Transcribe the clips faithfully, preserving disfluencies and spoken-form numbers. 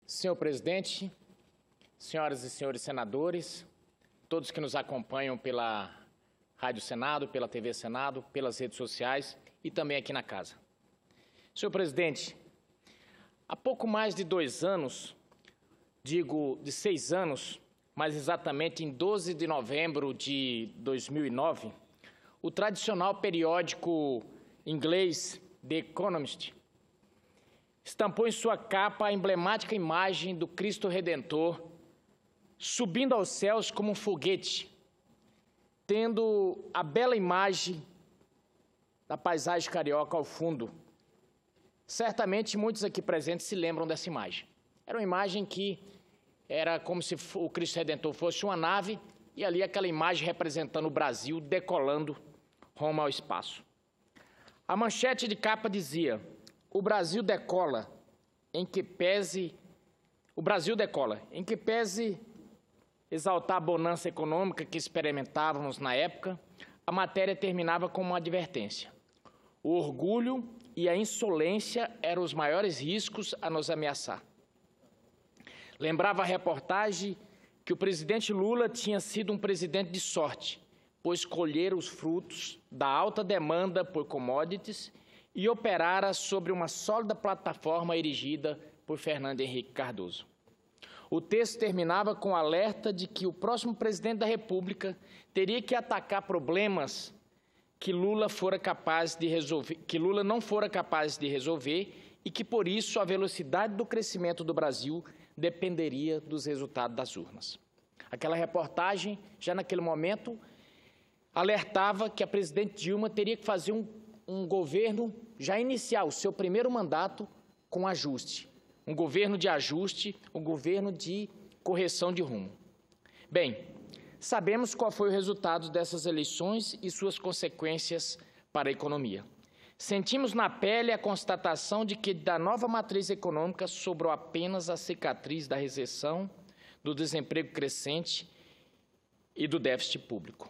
Senhor presidente, senhoras e senhores senadores, todos que nos acompanham pela Rádio Senado, pela T V Senado, pelas redes sociais e também aqui na casa. Senhor presidente, há pouco mais de dois anos, digo de seis anos, mais exatamente em doze de novembro de dois mil e nove, o tradicional periódico inglês The Economist estampou em sua capa a emblemática imagem do Cristo Redentor subindo aos céus como um foguete, tendo a bela imagem da paisagem carioca ao fundo. Certamente muitos aqui presentes se lembram dessa imagem. Era uma imagem que era como se o Cristo Redentor fosse uma nave e ali aquela imagem representando o Brasil decolando rumo ao espaço. A manchete de capa dizia: o Brasil decola, em que pese, o Brasil decola, em que pese exaltar a bonança econômica que experimentávamos na época, a matéria terminava com uma advertência. O orgulho e a insolência eram os maiores riscos a nos ameaçar. Lembrava a reportagem que o presidente Lula tinha sido um presidente de sorte, pois colhera os frutos da alta demanda por commodities e operara sobre uma sólida plataforma erigida por Fernando Henrique Cardoso. O texto terminava com o alerta de que o próximo presidente da República teria que atacar problemas que Lula, fora capaz de resolver, que Lula não fora capaz de resolver e que, por isso, a velocidade do crescimento do Brasil dependeria dos resultados das urnas. Aquela reportagem, já naquele momento, alertava que a presidente Dilma teria que fazer um, um governo, já iniciar o seu primeiro mandato com ajuste. Um governo de ajuste, um governo de correção de rumo. Bem, sabemos qual foi o resultado dessas eleições e suas consequências para a economia. Sentimos na pele a constatação de que da nova matriz econômica sobrou apenas a cicatriz da recessão, do desemprego crescente e do déficit público.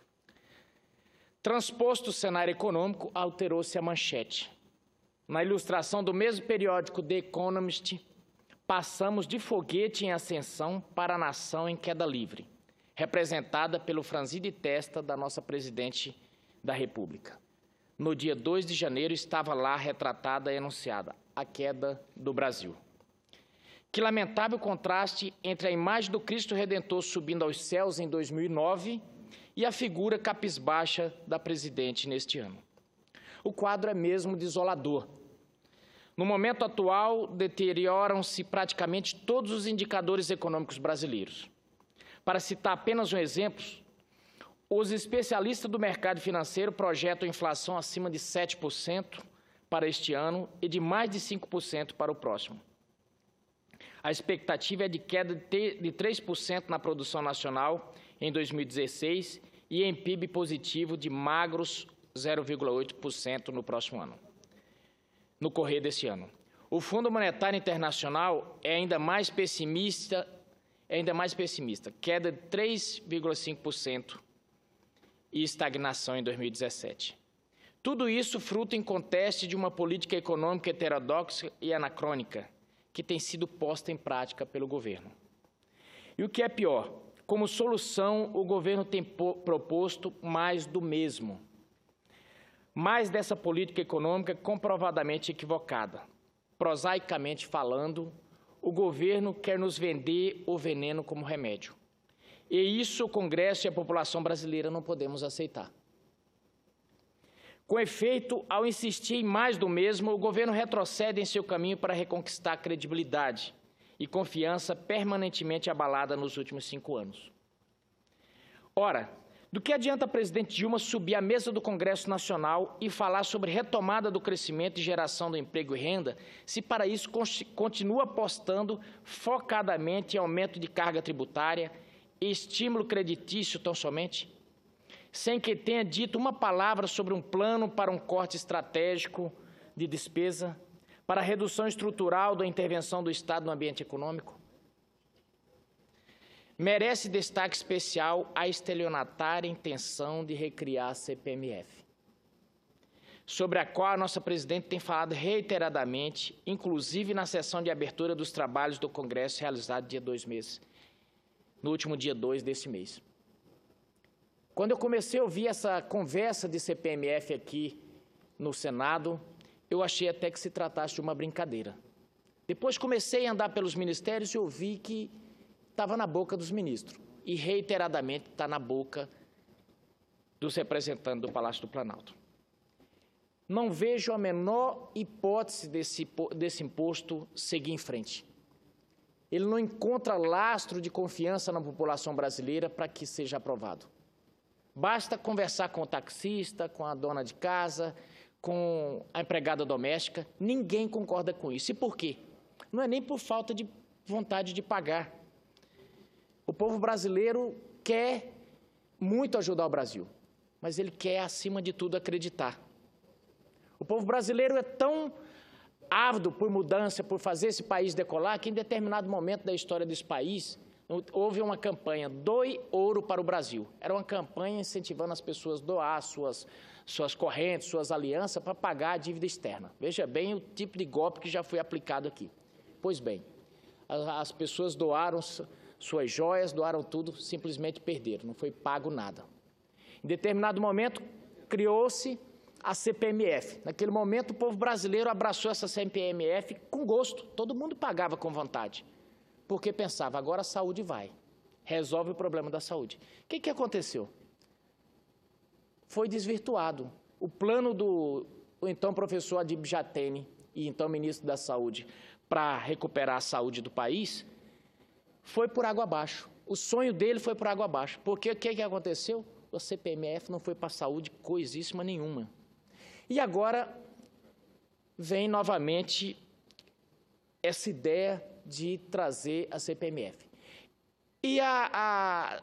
Transposto o cenário econômico, alterou-se a manchete. Na ilustração do mesmo periódico The Economist, passamos de foguete em ascensão para a nação em queda livre, representada pelo franzir de testa da nossa presidente da República. No dia dois de janeiro estava lá retratada e anunciada a queda do Brasil. Que lamentável contraste entre a imagem do Cristo Redentor subindo aos céus em dois mil e nove e a figura capisbaixa da presidente neste ano. O quadro é mesmo desolador. No momento atual, deterioram-se praticamente todos os indicadores econômicos brasileiros. Para citar apenas um exemplo, os especialistas do mercado financeiro projetam inflação acima de sete por cento para este ano e de mais de cinco por cento para o próximo. A expectativa é de queda de três por cento na produção nacional em dois mil e dezesseis e em P I B positivo de magros zero vírgula oito por cento no próximo ano, no correr desse ano. O Fundo Monetário Internacional é ainda mais pessimista, é ainda mais pessimista, queda de três vírgula cinco por cento e estagnação em dois mil e dezessete. Tudo isso fruto em contexto de uma política econômica heterodoxa e anacrônica que tem sido posta em prática pelo governo. E o que é pior, como solução, o governo tem proposto mais do mesmo. Mais dessa política econômica comprovadamente equivocada. Prosaicamente falando, o governo quer nos vender o veneno como remédio. E isso o Congresso e a população brasileira não podemos aceitar. Com efeito, ao insistir em mais do mesmo, o governo retrocede em seu caminho para reconquistar credibilidade e confiança permanentemente abalada nos últimos cinco anos. Ora, do que adianta a presidente Dilma subir à mesa do Congresso Nacional e falar sobre retomada do crescimento e geração do emprego e renda, se para isso continua apostando focadamente em aumento de carga tributária e estímulo creditício tão somente, sem que tenha dito uma palavra sobre um plano para um corte estratégico de despesa, para a redução estrutural da intervenção do Estado no ambiente econômico? Merece destaque especial a estelionatária intenção de recriar a C P M F. sobre a qual a nossa presidente tem falado reiteradamente, inclusive na sessão de abertura dos trabalhos do Congresso realizado dia dois meses, no último dia dois desse mês. Quando eu comecei a ouvir essa conversa de C P M F aqui no Senado, eu achei até que se tratasse de uma brincadeira. Depois comecei a andar pelos ministérios e ouvi que estava na boca dos ministros, e reiteradamente está na boca dos representantes do Palácio do Planalto. Não vejo a menor hipótese desse, desse imposto seguir em frente. Ele não encontra lastro de confiança na população brasileira para que seja aprovado. Basta conversar com o taxista, com a dona de casa, com a empregada doméstica, ninguém concorda com isso. E por quê? Não é nem por falta de vontade de pagar. O povo brasileiro quer muito ajudar o Brasil, mas ele quer, acima de tudo, acreditar. O povo brasileiro é tão ávido por mudança, por fazer esse país decolar, que em determinado momento da história desse país, houve uma campanha, doe ouro para o Brasil. Era uma campanha incentivando as pessoas a doar suas, suas correntes, suas alianças, para pagar a dívida externa. Veja bem o tipo de golpe que já foi aplicado aqui. Pois bem, as pessoas doaram suas joias, doaram tudo, simplesmente perderam, não foi pago nada. Em determinado momento, criou-se a C P M F. Naquele momento, o povo brasileiro abraçou essa C P M F com gosto, todo mundo pagava com vontade, porque pensava, agora a saúde vai, resolve o problema da saúde. O que, que aconteceu? Foi desvirtuado. O plano do o então professor Adib Jatene, e então ministro da Saúde, para recuperar a saúde do país, foi por água abaixo. O sonho dele foi por água abaixo. Porque o que, que aconteceu? O C P M F não foi para a saúde coisíssima nenhuma. E agora vem novamente essa ideia de trazer a C P M F. E a, a,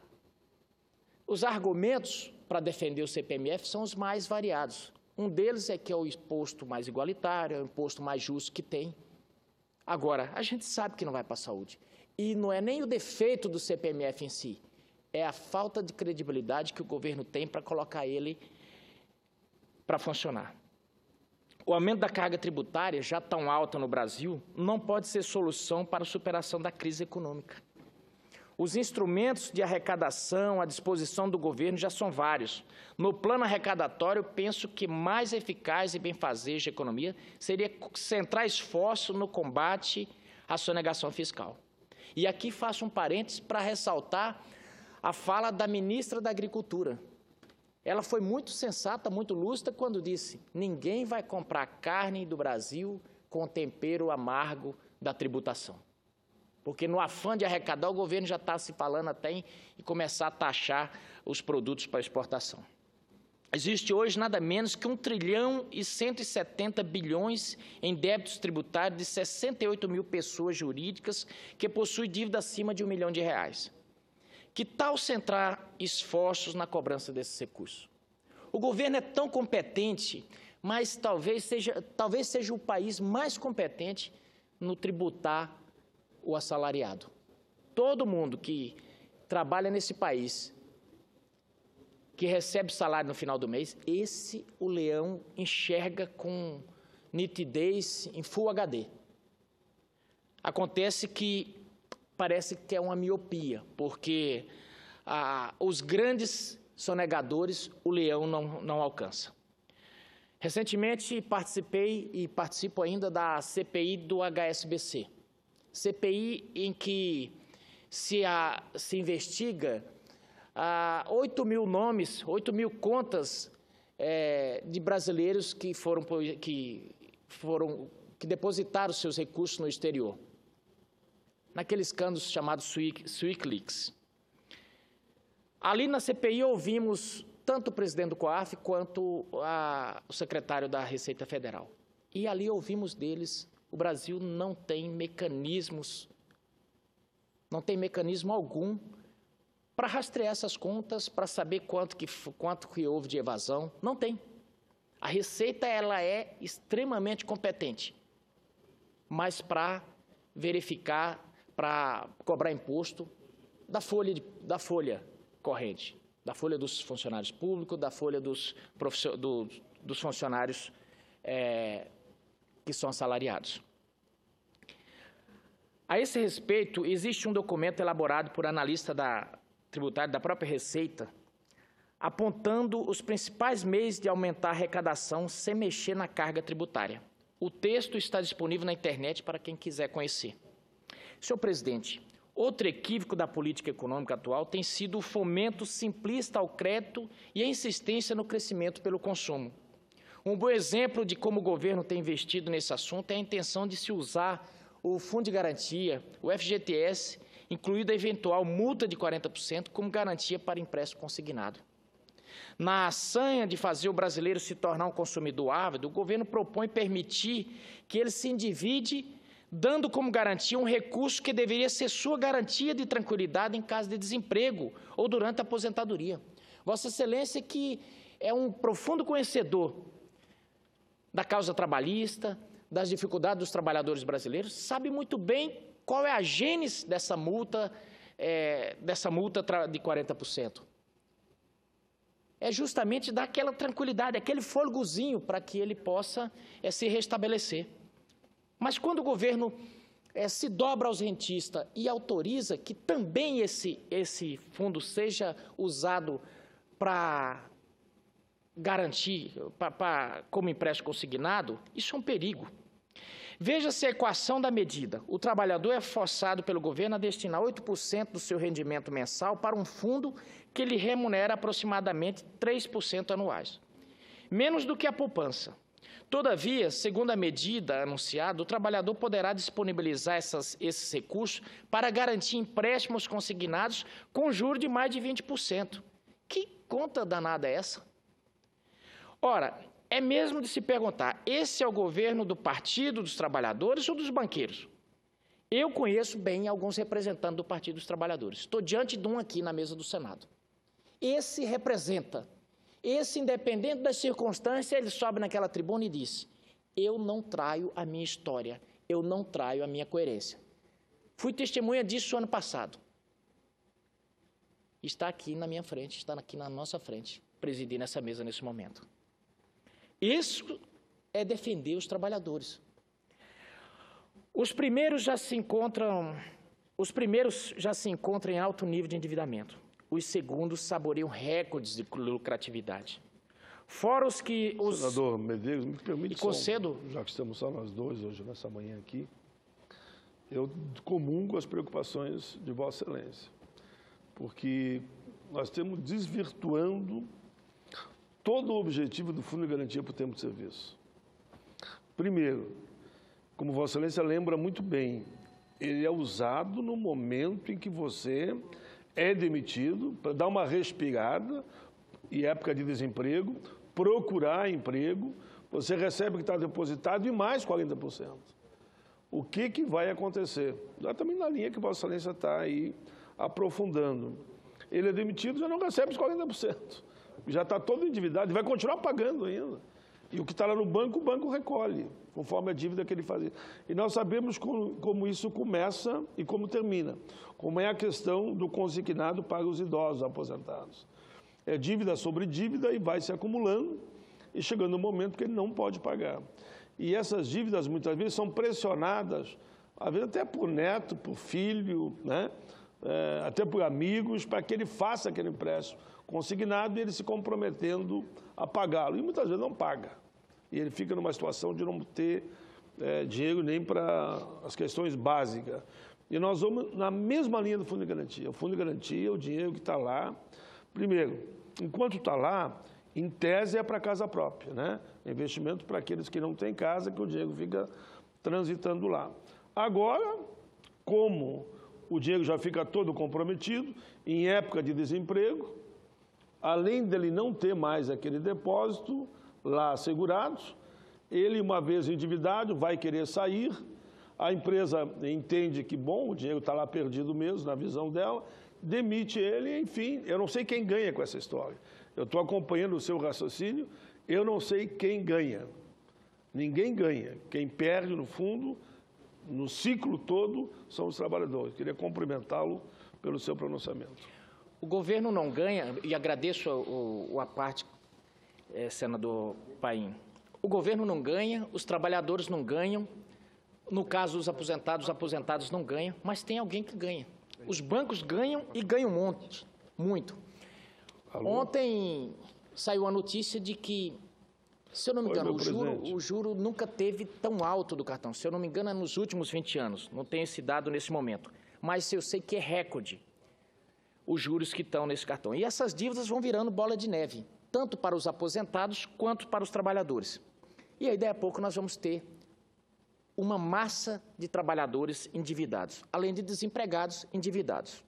os argumentos para defender o C P M F são os mais variados. Um deles é que é o imposto mais igualitário, é o imposto mais justo que tem. Agora, a gente sabe que não vai para a saúde. E não é nem o defeito do C P M F em si, é a falta de credibilidade que o governo tem para colocar ele para funcionar. O aumento da carga tributária, já tão alta no Brasil, não pode ser solução para a superação da crise econômica. Os instrumentos de arrecadação à disposição do governo já são vários. No plano arrecadatório, penso que mais eficaz e benfazejo a economia seria centrar esforço no combate à sonegação fiscal. E aqui faço um parênteses para ressaltar a fala da ministra da Agricultura. Ela foi muito sensata, muito lúcida, quando disse: ninguém vai comprar carne do Brasil com tempero amargo da tributação. Porque no afã de arrecadar, o governo já está se falando até em começar a taxar os produtos para exportação. Existe hoje nada menos que um trilhão e cento e setenta bilhões em débitos tributários de sessenta e oito mil pessoas jurídicas que possuem dívida acima de um milhão de reais. Que tal centrar esforços na cobrança desses recursos? O governo é tão competente, mas talvez seja, talvez seja o país mais competente no tributar o assalariado. Todo mundo que trabalha nesse país, que recebe salário no final do mês, esse o leão enxerga com nitidez em Full H D. Acontece que parece que é uma miopia, porque ah, os grandes sonegadores o leão não, não alcança. Recentemente participei e participo ainda da C P I do H S B C. C P I em que se, a, se investiga ah, oito mil nomes, oito mil contas é, de brasileiros que foram, que foram, que depositaram seus recursos no exterior, naquele escândalo chamado SwissLeaks. Ali na C P I ouvimos tanto o presidente do COAF quanto a, o secretário da Receita Federal. E ali ouvimos deles: o Brasil não tem mecanismos, não tem mecanismo algum para rastrear essas contas, para saber quanto que, quanto que houve de evasão. Não tem. A Receita ela é extremamente competente, mas para verificar, para cobrar imposto da folha, de, da folha corrente, da folha dos funcionários públicos, da folha dos, do, dos funcionários é, que são assalariados. A esse respeito, existe um documento elaborado por analista da tributária da própria Receita, apontando os principais meios de aumentar a arrecadação sem mexer na carga tributária. O texto está disponível na internet para quem quiser conhecer. Senhor presidente, outro equívoco da política econômica atual tem sido o fomento simplista ao crédito e a insistência no crescimento pelo consumo. Um bom exemplo de como o governo tem investido nesse assunto é a intenção de se usar o Fundo de Garantia, o F G T S, incluída a eventual multa de quarenta por cento, como garantia para empréstimo consignado. Na assanha de fazer o brasileiro se tornar um consumidor ávido, o governo propõe permitir que ele se endivide, dando como garantia um recurso que deveria ser sua garantia de tranquilidade em caso de desemprego ou durante a aposentadoria. Vossa Excelência, que é um profundo conhecedor da causa trabalhista, das dificuldades dos trabalhadores brasileiros, sabe muito bem qual é a gênese dessa multa, é, dessa multa de quarenta por cento. É justamente dar aquela tranquilidade, aquele fôlegozinho para que ele possa é, se restabelecer. Mas quando o governo é, se dobra aos rentistas e autoriza que também esse, esse fundo seja usado para garantir, pra, pra, como empréstimo consignado, isso é um perigo. Veja-se a equação da medida. O trabalhador é forçado pelo governo a destinar oito por cento do seu rendimento mensal para um fundo que lhe remunera aproximadamente três por cento anuais, menos do que a poupança. Todavia, segundo a medida anunciada, o trabalhador poderá disponibilizar essas, esses recursos para garantir empréstimos consignados com juros de mais de vinte por cento. Que conta danada é essa? Ora, é mesmo de se perguntar, esse é o governo do Partido dos Trabalhadores ou dos banqueiros? Eu conheço bem alguns representantes do Partido dos Trabalhadores. Estou diante de um aqui na mesa do Senado. Esse representa, esse, independente das circunstâncias, ele sobe naquela tribuna e diz, eu não traio a minha história, eu não traio a minha coerência. Fui testemunha disso ano passado. Está aqui na minha frente, está aqui na nossa frente, presidindo essa mesa nesse momento. Isso é defender os trabalhadores. Os primeiros já se encontram, os primeiros já se encontram em alto nível de endividamento. Os segundos saboreiam recordes de lucratividade. Fora os que os... Senador Medeiros, me permite, e concedo, só, já que estamos só nós dois hoje, nessa manhã aqui, eu comungo as preocupações de Vossa Excelência, porque nós estamos desvirtuando todo o objetivo do Fundo de Garantia por Tempo de Serviço. Primeiro, como Vossa Excelência lembra muito bem, ele é usado no momento em que você é demitido, para dar uma respirada, em época de desemprego, procurar emprego, você recebe o que está depositado e mais quarenta por cento. O que, que vai acontecer? Exatamente na linha que Vossa Excelência está aí aprofundando. Ele é demitido, já não recebe os quarenta por cento. Já está todo endividado e vai continuar pagando ainda. E o que está lá no banco, o banco recolhe, conforme a dívida que ele fazia. E nós sabemos como, como isso começa e como termina. Como é a questão do consignado para os idosos aposentados. É dívida sobre dívida e vai se acumulando e chegando um momento que ele não pode pagar. E essas dívidas, muitas vezes, são pressionadas, às vezes até por neto, por filho, né? É, até por amigos, para que ele faça aquele empréstimo consignado e ele se comprometendo a pagá-lo. E muitas vezes não paga. E ele fica numa situação de não ter é, dinheiro nem para as questões básicas. E nós vamos na mesma linha do Fundo de Garantia. O Fundo de Garantia, o dinheiro que está lá, primeiro, enquanto está lá, em tese é para casa própria, né? Investimento para aqueles que não têm casa, que o dinheiro fica transitando lá. Agora, como o dinheiro já fica todo comprometido, em época de desemprego, além dele não ter mais aquele depósito lá assegurado, ele, uma vez endividado, vai querer sair, a empresa entende que, bom, o dinheiro está lá perdido mesmo, na visão dela, demite ele, enfim, eu não sei quem ganha com essa história. Eu estou acompanhando o seu raciocínio, eu não sei quem ganha. Ninguém ganha. Quem perde, no fundo, no ciclo todo, são os trabalhadores. Queria cumprimentá-lo pelo seu pronunciamento. O governo não ganha, e agradeço o, o, a parte eh, senador Paim. O governo não ganha, os trabalhadores não ganham, no caso dos aposentados, os aposentados não ganham, mas tem alguém que ganha. Os bancos ganham e ganham um monte, muito. Alô? Ontem saiu a notícia de que, se eu não me engano, Oi, o, juro, o juro nunca teve tão alto do cartão. Se eu não me engano, é nos últimos vinte anos. Não tenho esse dado nesse momento. Mas eu sei que é recorde os juros que estão nesse cartão. E essas dívidas vão virando bola de neve, tanto para os aposentados quanto para os trabalhadores. E aí, daí a pouco, nós vamos ter uma massa de trabalhadores endividados, além de desempregados endividados.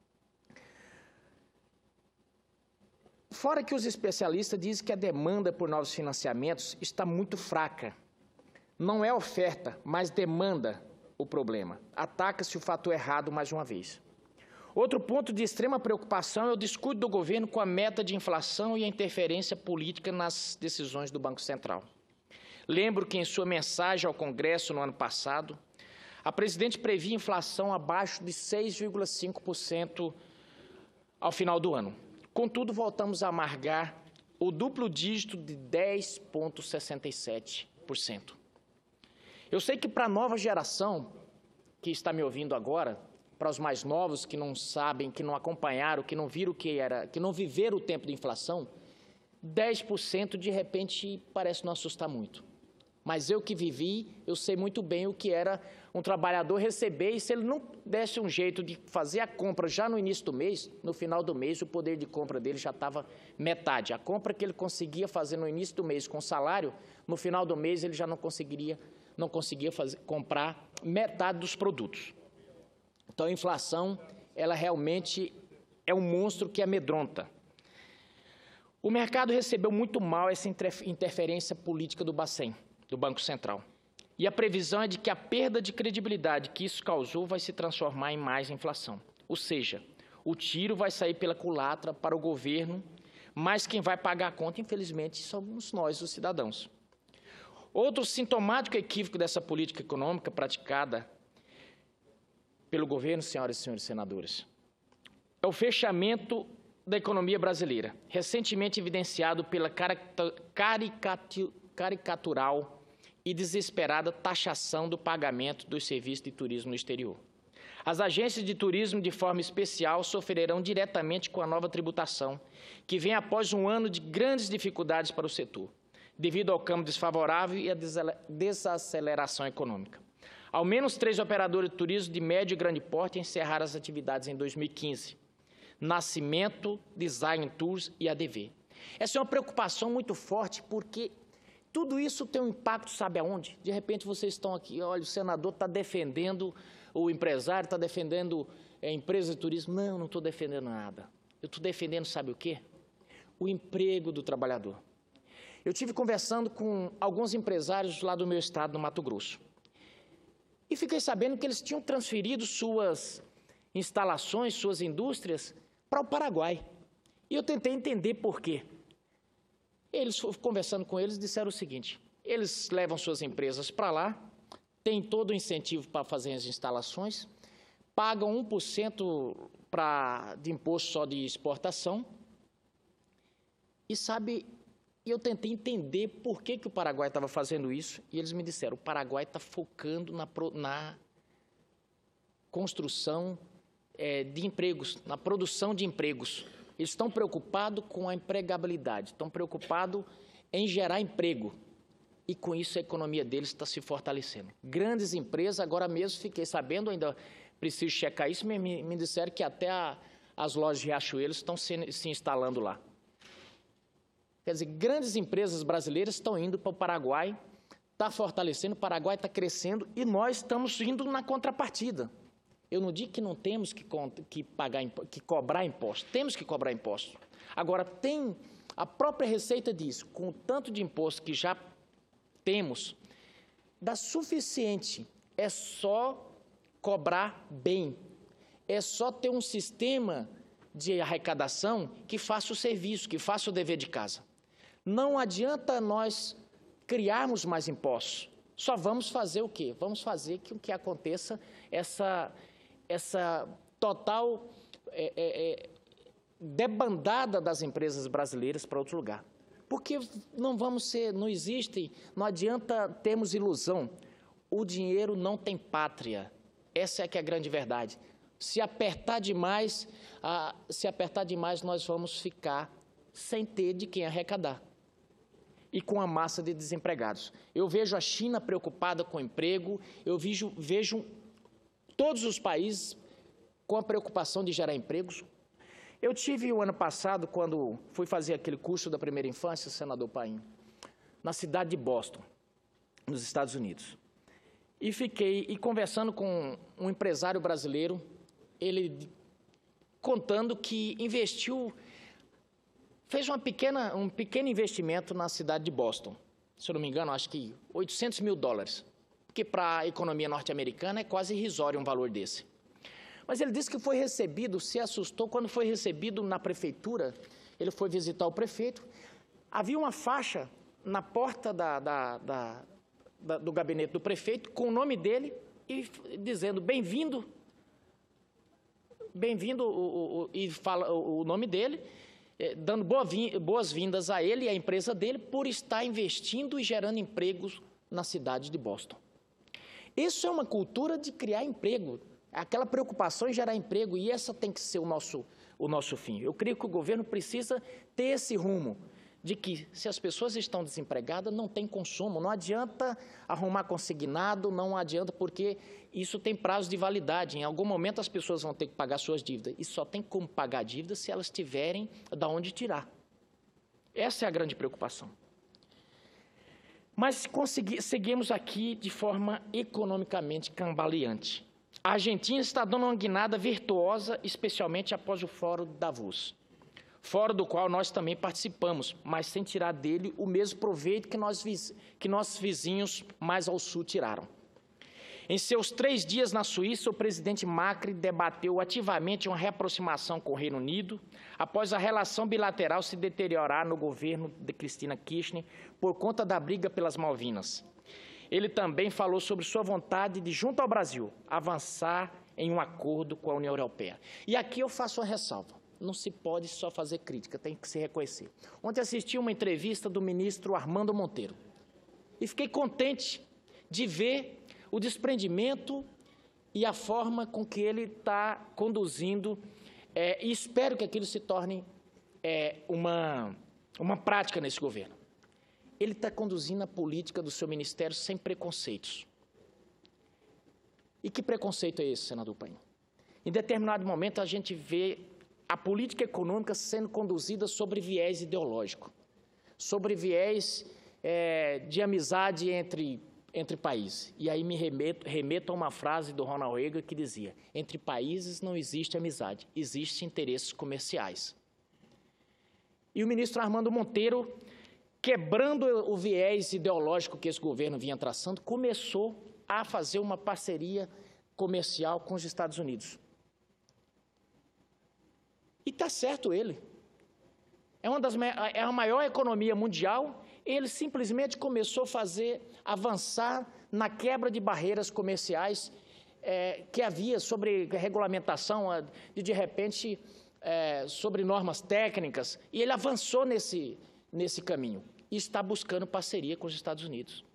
Fora que os especialistas dizem que a demanda por novos financiamentos está muito fraca. Não é oferta, mas demanda o problema. Ataca-se o fator errado mais uma vez. Outro ponto de extrema preocupação é o descuido do governo com a meta de inflação e a interferência política nas decisões do Banco Central. Lembro que, em sua mensagem ao Congresso no ano passado, a presidente previa inflação abaixo de seis vírgula cinco por cento ao final do ano. Contudo, voltamos a amargar o duplo dígito de dez vírgula sessenta e sete por cento. Eu sei que para a nova geração que está me ouvindo agora, para os mais novos que não sabem, que não acompanharam, que não viram o que era, que não viveram o tempo de inflação, dez por cento de repente parece não assustar muito. Mas eu que vivi, eu sei muito bem o que era um trabalhador receber, e se ele não desse um jeito de fazer a compra já no início do mês, no final do mês o poder de compra dele já estava metade. A compra que ele conseguia fazer no início do mês com salário, no final do mês ele já não conseguiria, não conseguia fazer, comprar metade dos produtos. Então a inflação, ela realmente é um monstro que amedronta. O mercado recebeu muito mal essa interferência política do Bacen, do Banco Central. E a previsão é de que a perda de credibilidade que isso causou vai se transformar em mais inflação. Ou seja, o tiro vai sair pela culatra para o governo, mas quem vai pagar a conta, infelizmente, somos nós, os cidadãos. Outro sintomático equívoco dessa política econômica praticada pelo governo, senhoras e senhores senadores, é o fechamento da economia brasileira, recentemente evidenciado pela caricatural e desesperada taxação do pagamento dos serviços de turismo no exterior. As agências de turismo, de forma especial, sofrerão diretamente com a nova tributação, que vem após um ano de grandes dificuldades para o setor, devido ao câmbio desfavorável e à desaceleração econômica. Ao menos três operadores de turismo de médio e grande porte encerraram as atividades em dois mil e quinze. Nascimento, Design Tours e A D V. Essa é uma preocupação muito forte, porque tudo isso tem um impacto, sabe aonde? De repente vocês estão aqui, olha, o senador está defendendo, o empresário está defendendo a empresa de turismo. Não, não estou defendendo nada. Eu estou defendendo, sabe o quê? O emprego do trabalhador. Eu tive conversando com alguns empresários lá do meu estado, no Mato Grosso. E fiquei sabendo que eles tinham transferido suas instalações, suas indústrias para o Paraguai. E eu tentei entender por quê. Eles, conversando com eles, disseram o seguinte: eles levam suas empresas para lá, têm todo o incentivo para fazer as instalações, pagam um por cento pra, de imposto só de exportação, e sabe, eu tentei entender por que, que o Paraguai estava fazendo isso, e eles me disseram: o Paraguai está focando na, na construção é, de empregos, na produção de empregos. Eles estão preocupados com a empregabilidade, estão preocupados em gerar emprego. E com isso a economia deles está se fortalecendo. Grandes empresas, agora mesmo fiquei sabendo, ainda preciso checar isso, me, me disseram que até a, as lojas de Riachuelo estão se, se instalando lá. Quer dizer, grandes empresas brasileiras estão indo para o Paraguai, está fortalecendo, o Paraguai está crescendo e nós estamos indo na contrapartida. Eu não digo que não temos que, que, pagar, que cobrar imposto, temos que cobrar imposto. Agora, tem a própria Receita diz, com o tanto de imposto que já temos, dá suficiente, é só cobrar bem, é só ter um sistema de arrecadação que faça o serviço, que faça o dever de casa. Não adianta nós criarmos mais impostos, só vamos fazer o quê? Vamos fazer que o que aconteça essa... essa total é, é, é, debandada das empresas brasileiras para outro lugar. Porque não vamos ser, não existe, não adianta termos ilusão. O dinheiro não tem pátria. Essa é que é a grande verdade. Se apertar demais, ah, se apertar demais, nós vamos ficar sem ter de quem arrecadar. E com a massa de desempregados. Eu vejo a China preocupada com o emprego, eu vejo, vejo todos os países com a preocupação de gerar empregos. Eu tive o ano passado, quando fui fazer aquele curso da primeira infância, senador Paim, na cidade de Boston, nos Estados Unidos. E fiquei e conversando com um empresário brasileiro, ele contando que investiu, fez uma pequena, um pequeno investimento na cidade de Boston. Se eu não me engano, acho que oitocentos mil dólares, porque para a economia norte-americana é quase irrisório um valor desse. Mas ele disse que foi recebido, se assustou quando foi recebido na prefeitura, ele foi visitar o prefeito, havia uma faixa na porta da, da, da, da, do gabinete do prefeito com o nome dele e dizendo bem-vindo, bem-vindo, o, o, e fala o, o nome dele, eh, dando boas-vindas a ele e à empresa dele por estar investindo e gerando empregos na cidade de Boston. Isso é uma cultura de criar emprego, aquela preocupação em gerar emprego, e essa tem que ser o nosso, o nosso fim. Eu creio que o governo precisa ter esse rumo, de que se as pessoas estão desempregadas, não tem consumo, não adianta arrumar consignado, não adianta, porque isso tem prazo de validade, em algum momento as pessoas vão ter que pagar suas dívidas, e só tem como pagar dívidas se elas tiverem de onde tirar. Essa é a grande preocupação. Mas consegui, seguimos aqui de forma economicamente cambaleante. A Argentina está dando uma guinada virtuosa, especialmente após o Fórum de Davos, fórum do qual nós também participamos, mas sem tirar dele o mesmo proveito que, nós, que nossos vizinhos mais ao sul tiraram. Em seus três dias na Suíça, o presidente Macri debateu ativamente uma reaproximação com o Reino Unido, após a relação bilateral se deteriorar no governo de Cristina Kirchner por conta da briga pelas Malvinas. Ele também falou sobre sua vontade de, junto ao Brasil, avançar em um acordo com a União Europeia. E aqui eu faço uma ressalva. Não se pode só fazer crítica, tem que se reconhecer. Ontem assisti uma entrevista do ministro Armando Monteiro e fiquei contente de ver o desprendimento e a forma com que ele está conduzindo, é, e espero que aquilo se torne é, uma, uma prática nesse governo. Ele está conduzindo a política do seu ministério sem preconceitos. E que preconceito é esse, senador Paim? Em determinado momento, a gente vê a política econômica sendo conduzida sobre viés ideológico, sobre viés é, de amizade entre, entre países. E aí me remeto, remeto a uma frase do Ronald Reagan que dizia: entre países não existe amizade, existem interesses comerciais. E o ministro Armando Monteiro, quebrando o viés ideológico que esse governo vinha traçando, começou a fazer uma parceria comercial com os Estados Unidos. E está certo ele. É uma das é a maior economia mundial, ele simplesmente começou a fazer, avançar na quebra de barreiras comerciais é, que havia sobre regulamentação, de, de repente, é, sobre normas técnicas, e ele avançou nesse, nesse caminho e está buscando parceria com os Estados Unidos.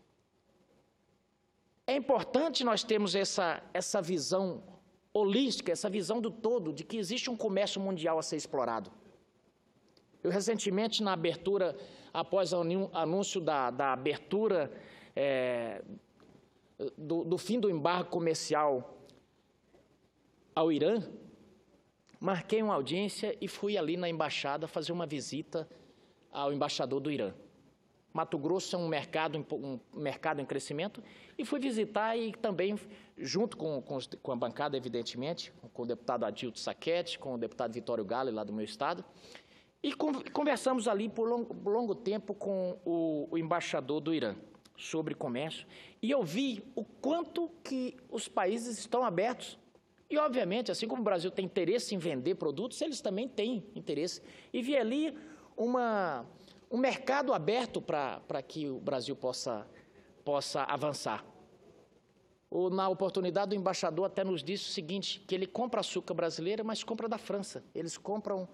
É importante nós termos essa, essa visão holística, essa visão do todo, de que existe um comércio mundial a ser explorado. Eu, recentemente, na abertura, após o anúncio da, da abertura é, do, do fim do embargo comercial ao Irã, marquei uma audiência e fui ali na embaixada fazer uma visita ao embaixador do Irã. Mato Grosso é um mercado, um mercado em crescimento, e fui visitar e também, junto com, com, com a bancada, evidentemente, com o deputado Adilto Saquete, com o deputado Vitório Gale, lá do meu estado, e conversamos ali por longo, por longo tempo com o, o embaixador do Irã sobre comércio, e eu vi o quanto que os países estão abertos. E, obviamente, assim como o Brasil tem interesse em vender produtos, eles também têm interesse. E vi ali uma... um mercado aberto para que o Brasil possa, possa avançar. O, na oportunidade, o embaixador até nos disse o seguinte, que ele compra açúcar brasileira, mas compra da França. Eles compram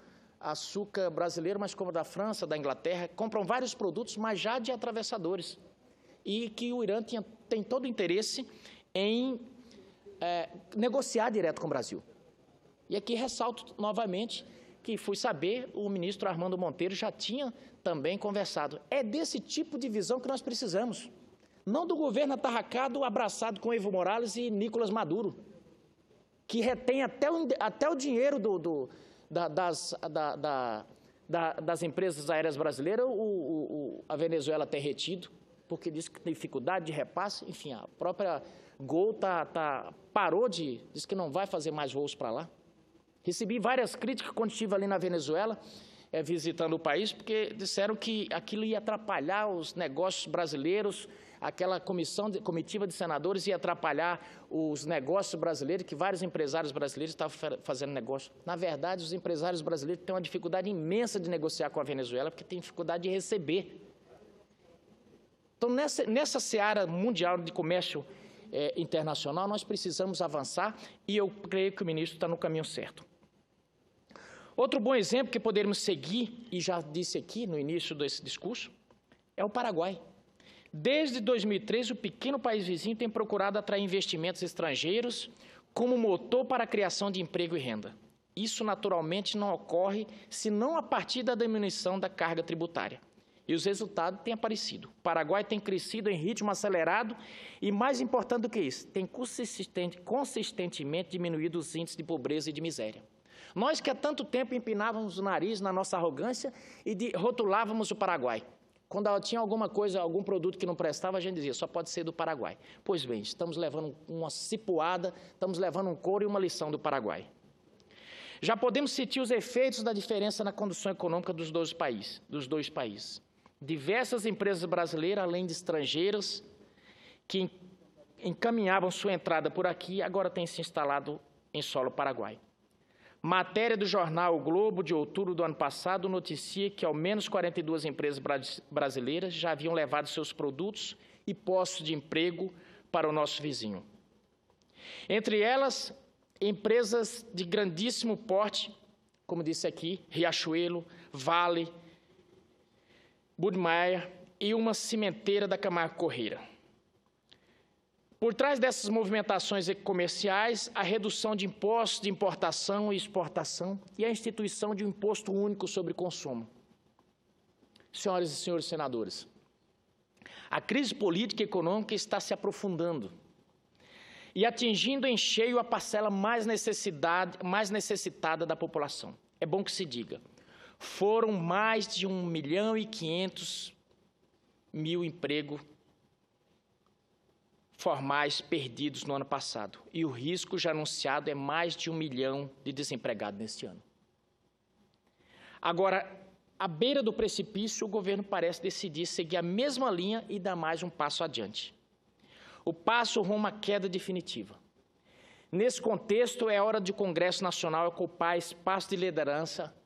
açúcar brasileiro, mas como da França, da Inglaterra, compram vários produtos, mas já de atravessadores. E que o Irã tinha, tem todo o interesse em é, negociar direto com o Brasil. E aqui ressalto novamente que fui saber, o ministro Armando Monteiro já tinha também conversado. É desse tipo de visão que nós precisamos. Não do governo atarracado, abraçado com Evo Morales e Nicolás Maduro, que retém até o, até o dinheiro do, do, da, das, da, da, da, das empresas aéreas brasileiras, o, o, a Venezuela tem retido, porque diz que tem dificuldade de repasse. Enfim, a própria Gol tá, tá, parou de... diz que não vai fazer mais voos para lá. Recebi várias críticas quando estive ali na Venezuela, é, visitando o país, porque disseram que aquilo ia atrapalhar os negócios brasileiros, aquela comissão de, comitiva de senadores ia atrapalhar os negócios brasileiros, que vários empresários brasileiros estavam fazendo negócio. Na verdade, os empresários brasileiros têm uma dificuldade imensa de negociar com a Venezuela, porque tem dificuldade de receber. Então, nessa, nessa seara mundial de comércio é, internacional, nós precisamos avançar e eu creio que o ministro está no caminho certo. Outro bom exemplo que poderíamos seguir, e já disse aqui no início desse discurso, é o Paraguai. Desde dois mil e treze, o pequeno país vizinho tem procurado atrair investimentos estrangeiros como motor para a criação de emprego e renda. Isso, naturalmente, não ocorre senão a partir da diminuição da carga tributária. E os resultados têm aparecido. O Paraguai tem crescido em ritmo acelerado e, mais importante do que isso, tem consistente, consistentemente diminuído os índices de pobreza e de miséria. Nós que há tanto tempo empinávamos o nariz na nossa arrogância e de, rotulávamos o Paraguai. Quando tinha alguma coisa, algum produto que não prestava, a gente dizia, só pode ser do Paraguai. Pois bem, estamos levando uma cipuada, estamos levando um couro e uma lição do Paraguai. Já podemos sentir os efeitos da diferença na condução econômica dos dois países. Dos dois países. Diversas empresas brasileiras, além de estrangeiras, que encaminhavam sua entrada por aqui, agora têm se instalado em solo paraguai. Matéria do jornal O Globo, de outubro do ano passado, noticia que ao menos quarenta e duas empresas brasileiras já haviam levado seus produtos e postos de emprego para o nosso vizinho. Entre elas, empresas de grandíssimo porte, como disse aqui, Riachuelo, Vale, Budmeier e uma cimenteira da Camargo Corrêa. Por trás dessas movimentações comerciais, a redução de impostos de importação e exportação e a instituição de um imposto único sobre consumo. Senhoras e senhores senadores, a crise política e econômica está se aprofundando e atingindo em cheio a parcela mais, necessidade, mais necessitada da população. É bom que se diga, foram mais de um milhão e quinhentos mil empregos formais perdidos no ano passado. E o risco já anunciado é mais de um milhão de desempregados neste ano. Agora, à beira do precipício, o governo parece decidir seguir a mesma linha e dar mais um passo adiante. O passo rumo à queda definitiva. Nesse contexto, é hora de o Congresso Nacional ocupar espaço de liderança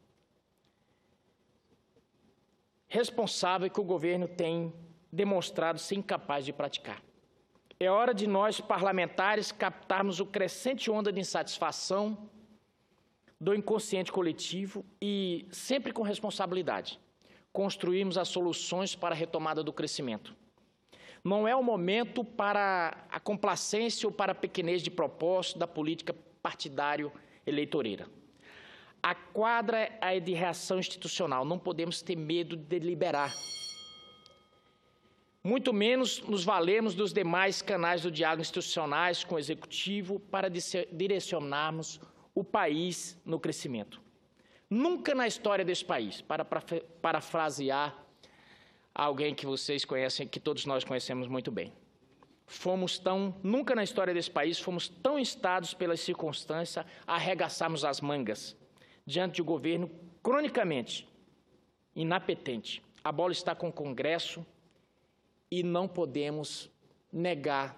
responsável que o governo tem demonstrado ser incapaz de praticar. É hora de nós, parlamentares, captarmos o crescente onda de insatisfação do inconsciente coletivo e, sempre com responsabilidade, construirmos as soluções para a retomada do crescimento. Não é o momento para a complacência ou para a pequenez de propósito da política partidário-eleitoreira. A quadra é de reação institucional, não podemos ter medo de deliberar. Muito menos nos valemos dos demais canais do diálogo institucionais com o Executivo para direcionarmos o país no crescimento. Nunca na história desse país, para parafrasear alguém que vocês conhecem, que todos nós conhecemos muito bem, fomos tão, nunca na história desse país fomos tão instados pelas circunstâncias a arregaçarmos as mangas diante de um governo cronicamente inapetente. A bola está com o Congresso e não podemos negar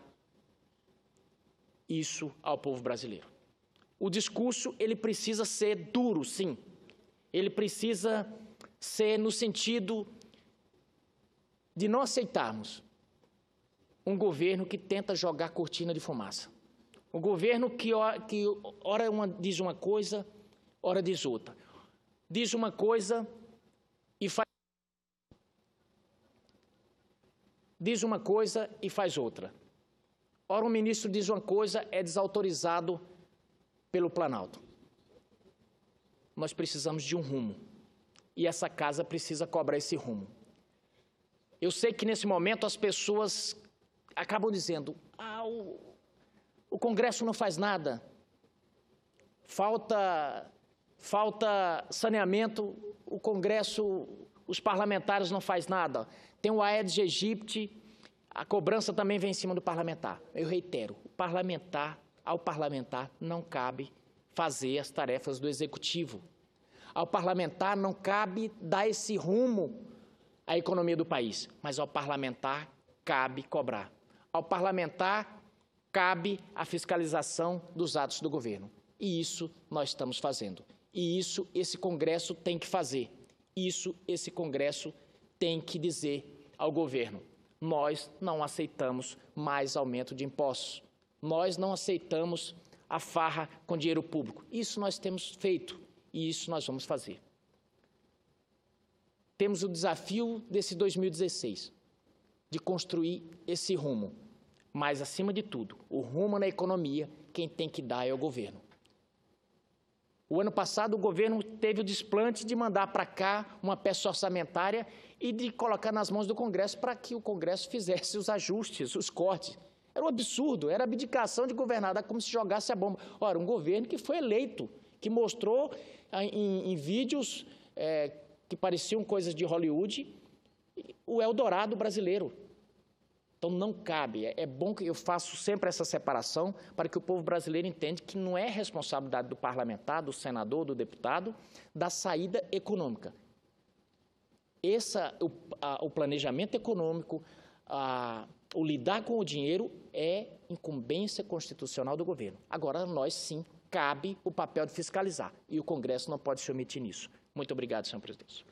isso ao povo brasileiro. O discurso, ele precisa ser duro, sim. Ele precisa ser no sentido de não aceitarmos um governo que tenta jogar cortina de fumaça. Um governo que, que ora uma, diz uma coisa, ora diz outra. diz uma coisa e faz diz uma coisa e faz outra. Ora, um ministro diz uma coisa, é desautorizado pelo Planalto. Nós precisamos de um rumo, e essa casa precisa cobrar esse rumo. Eu sei que, nesse momento, as pessoas acabam dizendo, ah, o, o Congresso não faz nada, falta, falta saneamento, o Congresso, os parlamentares não faz nada. Tem o Aedes aegypti, a cobrança também vem em cima do parlamentar. Eu reitero, o parlamentar, ao parlamentar não cabe fazer as tarefas do Executivo. Ao parlamentar não cabe dar esse rumo à economia do país, mas ao parlamentar cabe cobrar. Ao parlamentar cabe a fiscalização dos atos do governo. E isso nós estamos fazendo. E isso esse Congresso tem que fazer. Isso esse Congresso tem que dizer ao governo. Nós não aceitamos mais aumento de impostos. Nós não aceitamos a farra com dinheiro público. Isso nós temos feito e isso nós vamos fazer. Temos o desafio desse dois mil e dezesseis, de construir esse rumo. Mas, acima de tudo, o rumo na economia, quem tem que dar é o governo. O ano passado, o governo teve o desplante de mandar para cá uma peça orçamentária e de colocar nas mãos do Congresso para que o Congresso fizesse os ajustes, os cortes. Era um absurdo, era abdicação de governador, como se jogasse a bomba. Ora, um governo que foi eleito, que mostrou em, em vídeos é, que pareciam coisas de Hollywood, o Eldorado brasileiro. Então, não cabe. É bom que eu faço sempre essa separação para que o povo brasileiro entenda que não é responsabilidade do parlamentar, do senador, do deputado, da saída econômica. Essa, o, a, o planejamento econômico, a, o lidar com o dinheiro é incumbência constitucional do governo. Agora, nós, sim, cabe o papel de fiscalizar, e o Congresso não pode se omitir nisso. Muito obrigado, senhor presidente.